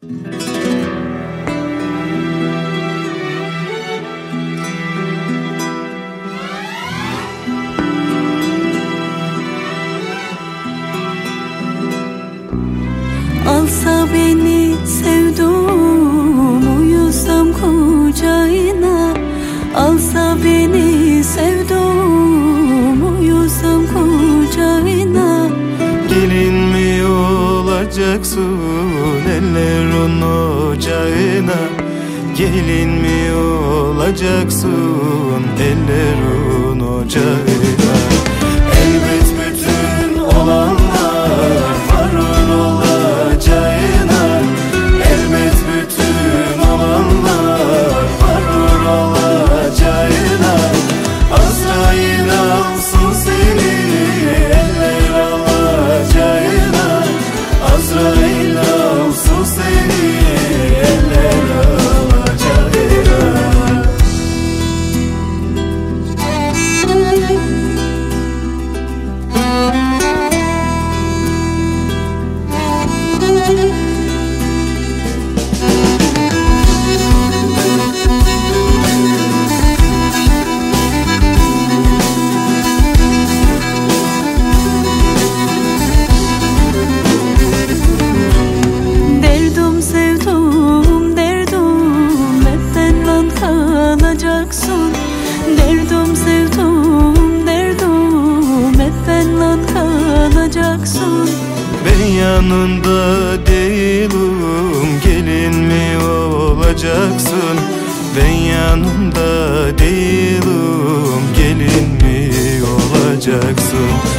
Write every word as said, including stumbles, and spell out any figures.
Alsa beni sevdum, uyusam kucağına. Alsa beni sevdum, uyusam kucağına. Gelin mi olacaksın ellerin ocağına? Gelin mi olacaksın ellerin ocağına? Elbet bütün olanlar varın olacağına. Elbet bütün olanlar varın olacağına. Azrail alsın seni eller alacağına. Azrail alsın seni eller alacağına. Derdim sevdum derdim, hep benden kalacaksın. Derdim sevdum derdim, hep benden kalacaksın. Ben yanında değilim, gelin mi olacaksın? Ben yanında değilim, gelin mi olacaksın?